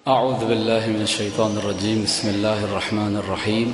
اعوذ باللہ من الشیطان الرجیم بسم اللہ الرحمن الرحیم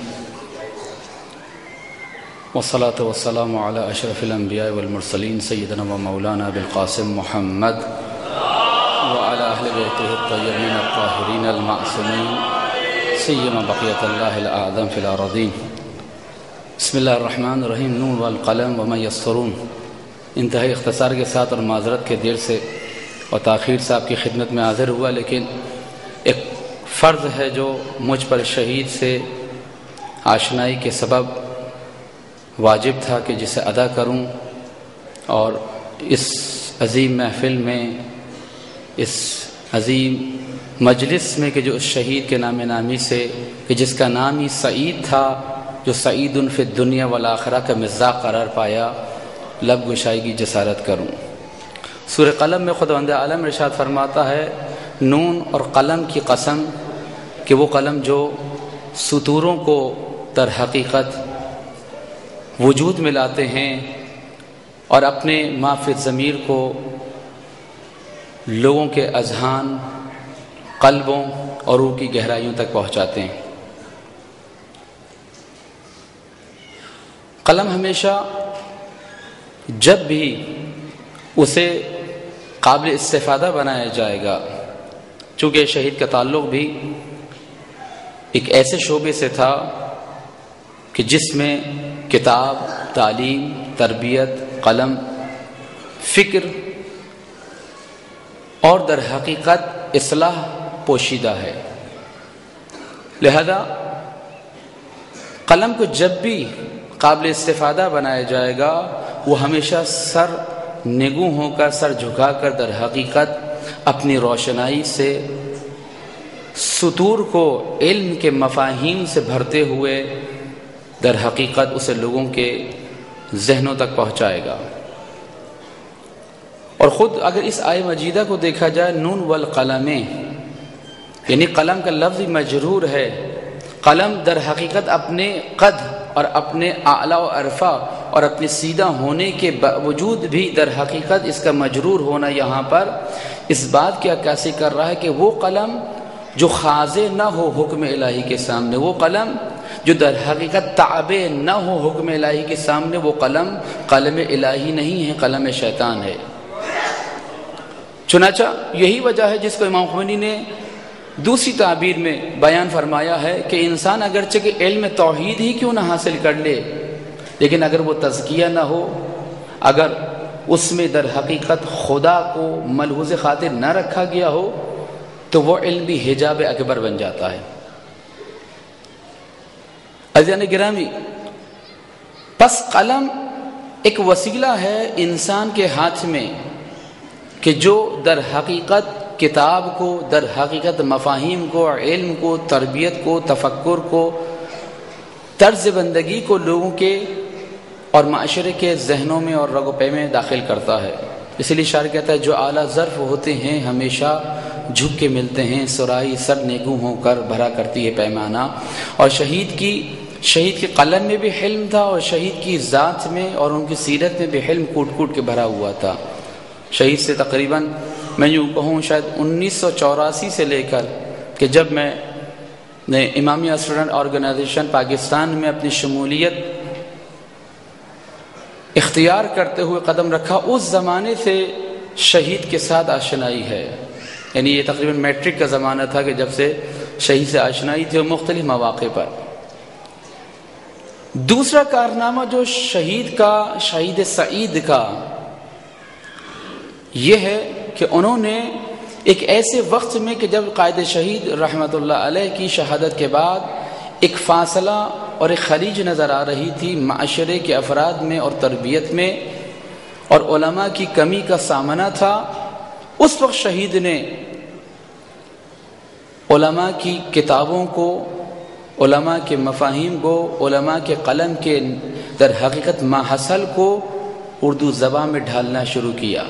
والصلاة والسلام علی اشرف الانبیاء والمرسلین سیدنا و مولانا بالقاسم محمد وعلى اہل بیتہ الطیبین الطاہرین المعصومین سیما بقیت اللہ الاعظم فی الارضین. بسم اللہ الرحمن الرحیم. نون والقلم وما یسطرون. انتہائی اختصار کے ساتھ اور معذرت کے دیر سے اور تاخیر سے آپ کی خدمت میں حاضر ہوا، لیکن ایک فرض ہے جو مجھ پر شہید سے آشنائی کے سبب واجب تھا کہ جسے ادا کروں، اور اس عظیم محفل میں، اس عظیم مجلس میں کہ جو اس شہید کے نام نامی سے، کہ جس کا نام ہی سعید تھا، جو سعید فی الدنیا والآخرہ کا مصداق قرار پایا، لب گشائی کی جسارت کروں. سورہ قلم میں خداوند عالم ارشاد فرماتا ہے، نون اور قلم کی قسم کہ وہ قلم جو سطوروں کو در حقیقت وجود میں لاتے ہیں اور اپنے ما فی الضمیر کو لوگوں کے اذہان، قلبوں اور روح کی گہرائیوں تک پہنچاتے ہیں. قلم ہمیشہ جب بھی اسے قابل استفادہ بنایا جائے گا، چونکہ شہید کا تعلق بھی ایک ایسے شعبے سے تھا کہ جس میں کتاب، تعلیم، تربیت، قلم، فکر اور در حقیقت اصلاح پوشیدہ ہے. لہذا قلم کو جب بھی قابل استفادہ بنایا جائے گا، وہ ہمیشہ سر نگوں ہو کر، سر جھکا کر در حقیقت اپنی روشنائی سے سطور کو علم کے مفاہیم سے بھرتے ہوئے در حقیقت اسے لوگوں کے ذہنوں تک پہنچائے گا. اور خود اگر اس آیہ مجیدہ کو دیکھا جائے، نون والقلم، یعنی قلم کا لفظ مجرور ہے. قلم در حقیقت اپنے قد اور اپنے اعلیٰ و ارفع اور اپنے سیدھا ہونے کے باوجود بھی در حقیقت اس کا مجرور ہونا یہاں پر اس بات کی عکاسی کر رہا ہے کہ وہ قلم جو خاضع نہ ہو حکم الہی کے سامنے، وہ قلم جو در حقیقت تابع نہ ہو حکم الہی کے سامنے، وہ قلم قلم الہی نہیں ہے، قلم شیطان ہے. چنانچہ یہی وجہ ہے جس کو امام خمینی نے دوسری تعبیر میں بیان فرمایا ہے کہ انسان اگرچہ کہ علم توحید ہی کیوں نہ حاصل کر لے، لیکن اگر وہ تزکیہ نہ ہو، اگر اس میں در حقیقت خدا کو ملحوظ خاطر نہ رکھا گیا ہو، تو وہ علم بھی حجاب اکبر بن جاتا ہے. عزیزان گرامی، پس قلم ایک وسیلہ ہے انسان کے ہاتھ میں کہ جو در حقیقت کتاب کو، در حقیقت مفاہیم کو، علم کو، تربیت کو، تفکر کو، طرز زندگی کو لوگوں کے اور معاشرے کے ذہنوں میں اور رگ و پے میں داخل کرتا ہے. اس لیے شاعر کہتا ہے، جو اعلیٰ ظرف ہوتے ہیں ہمیشہ جھک کے ملتے ہیں، سرائی سر نیگوں ہو کر بھرا کرتی ہے پیمانہ. اور شہید کے قلم میں بھی حلم تھا، اور شہید کی ذات میں اور ان کی سیرت میں بھی حلم کوٹ کوٹ کے بھرا ہوا تھا. شہید سے تقریباً میں یوں کہوں شاید 1984 سے لے کر کہ جب میں نے امامیہ اسٹوڈنٹ آرگنائزیشن پاکستان میں اپنی شمولیت اختیار کرتے ہوئے قدم رکھا، اس زمانے سے شہید کے ساتھ آشنائی ہے. یعنی یہ تقریباً میٹرک کا زمانہ تھا کہ جب سے شہید سے آشنائی تھی، اور مختلف مواقع پر. دوسرا کارنامہ جو شہید سعید کا یہ ہے کہ انہوں نے ایک ایسے وقت میں کہ جب قائد شہید رحمت اللہ علیہ کی شہادت کے بعد ایک فاصلہ اور ایک خلیج نظر آ رہی تھی معاشرے کے افراد میں اور تربیت میں، اور علماء کی کمی کا سامنا تھا، اس وقت شہید نے علماء کی کتابوں کو، علماء کے مفاہیم کو، علماء کے قلم کے در حقیقت ماحصل کو اردو زبان میں ڈھالنا شروع کیا.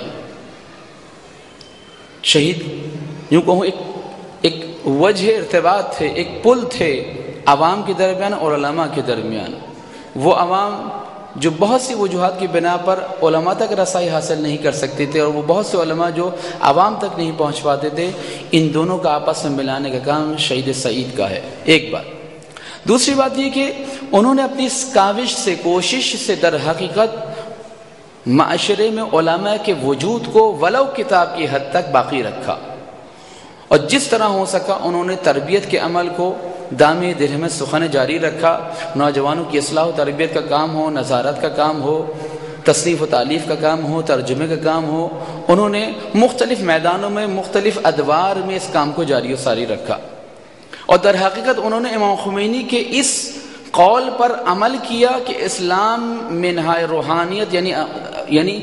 شہید یوں کہوں ایک وجہ ارتباط تھے، ایک پل تھے عوام کے درمیان اور علماء کے درمیان. وہ عوام جو بہت سی وجوہات کی بنا پر علماء تک رسائی حاصل نہیں کر سکتے تھے، اور وہ بہت سے علماء جو عوام تک نہیں پہنچ پاتے تھے، ان دونوں کا آپس میں ملانے کا کام شہید سعید کا ہے، ایک بات۔ دوسری بات یہ کہ انہوں نے اپنی اس کاوش سے، کوشش سے در حقیقت معاشرے میں علماء کے وجود کو ولو کتاب کی حد تک باقی رکھا، اور جس طرح ہو سکا انہوں نے تربیت کے عمل کو دامِ دل میں سخن جاری رکھا۔ نوجوانوں کی اصلاح و تربیت کا کام ہو، نظارت کا کام ہو، تصنیف و تالیف کا کام ہو، ترجمے کا کام ہو، انہوں نے مختلف میدانوں میں، مختلف ادوار میں اس کام کو جاری و ساری رکھا، اور در حقیقت انہوں نے امام خمینی کے اس قول پر عمل کیا کہ اسلام میں نہایت روحانیت یعنی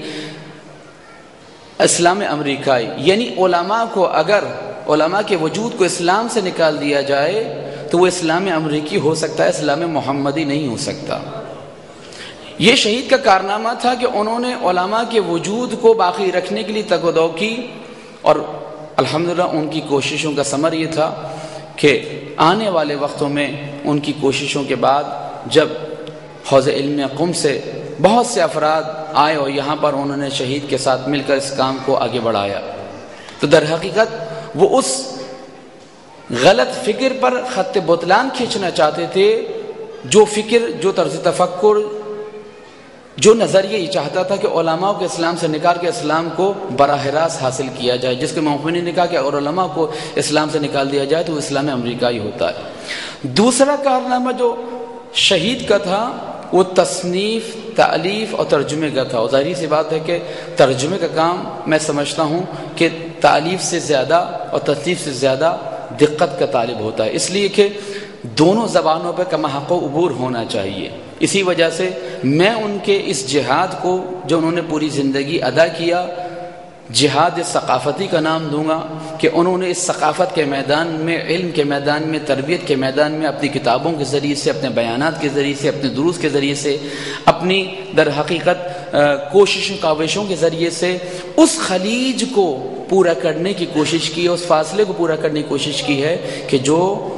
اسلام امریکائی، یعنی علماء کو، اگر علماء کے وجود کو اسلام سے نکال دیا جائے تو وہ اسلام امریکی ہو سکتا ہے، اسلام محمدی نہیں ہو سکتا۔ یہ شہید کا کارنامہ تھا کہ انہوں نے علماء کے وجود کو باقی رکھنے کے لیے تگ و دو کی، اور الحمدللہ ان کی کوششوں کا ثمر یہ تھا کہ آنے والے وقتوں میں ان کی کوششوں کے بعد جب حوض علم قم سے بہت سے افراد آئے اور یہاں پر انہوں نے شہید کے ساتھ مل کر اس کام کو آگے بڑھایا، تو در حقیقت وہ اس غلط فکر پر خط بطلان کھینچنا چاہتے تھے، جو فکر، جو طرز تفکر، جو نظریہ یہ چاہتا تھا کہ علماء کو اسلام سے نکال کے اسلام کو براہ راست حاصل کیا جائے، جس کے موقع نے کہا کہ اور علماء کو اسلام سے نکال دیا جائے تو وہ اسلام امریکائی ہوتا ہے۔ دوسرا کارنامہ جو شہید کا تھا وہ تصنیف، تالیف اور ترجمے کا تھا، اور ظاہری سی بات ہے کہ ترجمے کا کام میں سمجھتا ہوں کہ تالیف سے زیادہ اور تصنیف سے زیادہ دقت کا طالب ہوتا ہے، اس لیے کہ دونوں زبانوں پہ کما حق و عبور ہونا چاہیے۔ اسی وجہ سے میں ان کے اس جہاد کو جو انہوں نے پوری زندگی ادا کیا، جہاد ثقافتی کا نام دوں گا، کہ انہوں نے اس ثقافت کے میدان میں، علم کے میدان میں، تربیت کے میدان میں اپنی کتابوں کے ذریعے سے، اپنے بیانات کے ذریعے سے، اپنے دروس کے ذریعے سے، اپنی در حقیقت کوششوں کاوشوں کے ذریعے سے اس خلیج کو پورا کرنے کی کوشش کی، اس فاصلے کو پورا کرنے کی کوشش کی ہے کہ جو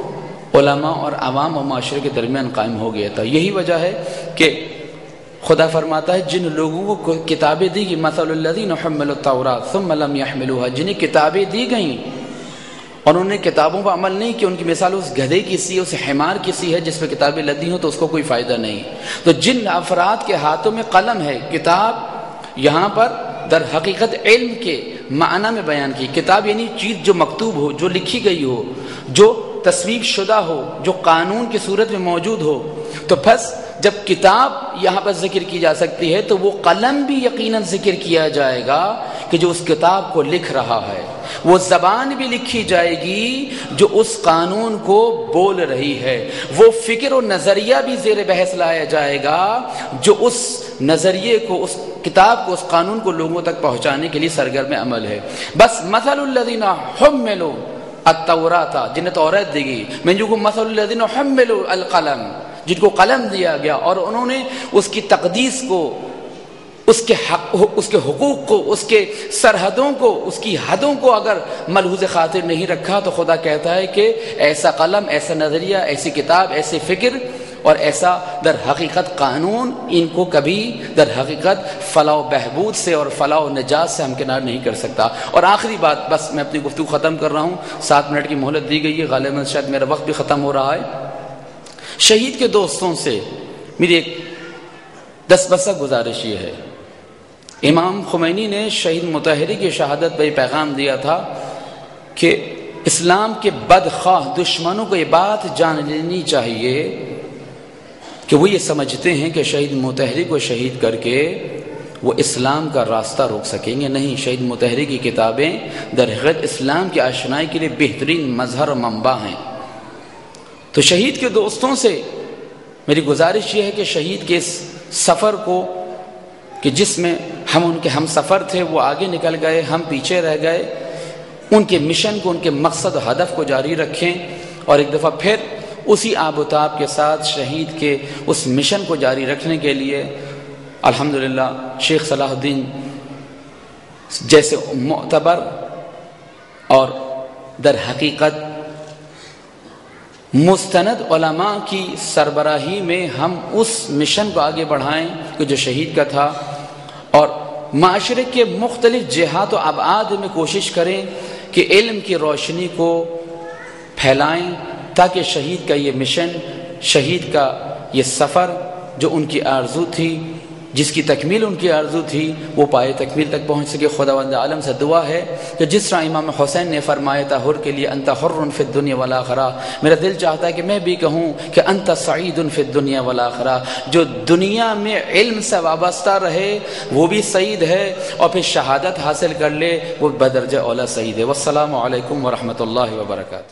علماء اور عوام و معاشرے کے درمیان قائم ہو گیا تھا۔ یہی وجہ ہے کہ خدا فرماتا ہے جن لوگوں کو کتابیں دی گئی، مثل الذین حملوا التوراۃ ثم لم يحملوها، جنہیں کتابیں دی گئیں اور انہوں نے کتابوں پر عمل نہیں کیا، ان کی مثال اس گدھے کی سی، اس حمار کی سی ہے جس پہ کتابیں لدی ہوں تو اس کو کوئی فائدہ نہیں۔ تو جن افراد کے ہاتھوں میں قلم ہے، کتاب یہاں پر در حقیقت علم کے معنی میں بیان کی، کتاب یعنی چیز جو مکتوب ہو، جو لکھی گئی ہو، جو تصویب شدہ ہو، جو قانون کی صورت میں موجود ہو، تو پس جب کتاب یہاں پر ذکر کی جا سکتی ہے تو وہ قلم بھی یقیناً ذکر کیا جائے گا کہ جو اس کتاب کو لکھ رہا ہے، وہ زبان بھی لکھی جائے گی جو اس قانون کو بول رہی ہے، وہ فکر و نظریہ بھی زیر بحث لایا جائے گا جو اس نظریے کو، اس کتاب کو، اس قانون کو لوگوں تک پہنچانے کے لیے سرگرم عمل ہے۔ بس مثل الذین حملوا التوراۃ، جنہیں تورات دی گئی، میں جو مثل الذین حملوا القلم، جن کو قلم دیا گیا اور انہوں نے اس کی تقدیس کو، اس کے حق، اس کے حقوق کو، اس کے سرحدوں کو، اس کی حدوں کو اگر ملحوظ خاطر نہیں رکھا تو خدا کہتا ہے کہ ایسا قلم، ایسا نظریہ، ایسی کتاب، ایسی فکر اور ایسا در حقیقت قانون ان کو کبھی در حقیقت فلاح و بہبود سے اور فلاح و نجات سے ہمکنار نہیں کر سکتا۔ اور آخری بات، بس میں اپنی گفتگو ختم کر رہا ہوں، 7 منٹ کی مہلت دی گئی ہے، غالباً شاید میرا وقت بھی ختم ہو رہا ہے۔ شہید کے دوستوں سے میری ایک دس بسہ گزارش یہ ہے، امام خمینی نے شہید مطہری کی شہادت پہ یہ پیغام دیا تھا کہ اسلام کے بدخواہ دشمنوں کو یہ بات جان لینی چاہیے کہ وہ یہ سمجھتے ہیں کہ شہید مطہری کو شہید کر کے وہ اسلام کا راستہ روک سکیں گے۔ نہیں، شہید مطہری کی کتابیں در حقیقت اسلام کی آشنائی کے لیے بہترین مظہر و منبع ہیں۔ تو شہید کے دوستوں سے میری گزارش یہ ہے کہ شہید کے اس سفر کو، کہ جس میں ہم ان کے ہم سفر تھے، وہ آگے نکل گئے، ہم پیچھے رہ گئے، ان کے مشن کو، ان کے مقصد و ہدف کو جاری رکھیں، اور ایک دفعہ پھر اسی آب و تاب کے ساتھ شہید کے اس مشن کو جاری رکھنے کے لیے الحمدللہ شیخ صلاح الدین جیسے معتبر اور در حقیقت مستند علماء کی سربراہی میں ہم اس مشن کو آگے بڑھائیں کہ جو شہید کا تھا، اور معاشرے کے مختلف جہات و ابعاد میں کوشش کریں کہ علم کی روشنی کو پھیلائیں، تاکہ شہید کا یہ مشن، شہید کا یہ سفر جو ان کی آرزو تھی، جس کی تکمیل ان کی آرزو تھی، وہ پائے تکمیل تک پہنچ سکے۔ خداوند عالم سے دعا ہے کہ جس طرح امام حسین نے فرمایا تھا حر کے لیے انت حر فی الدنیا والآخرہ، میرا دل چاہتا ہے کہ میں بھی کہوں کہ انت سعید فی الدنیا والآخرہ، جو دنیا میں علم سے وابستہ رہے وہ بھی سعید ہے، اور پھر شہادت حاصل کر لے وہ بدرجہ اولا سعید ہے۔ والسلام علیکم ورحمۃ اللہ وبرکاتہ۔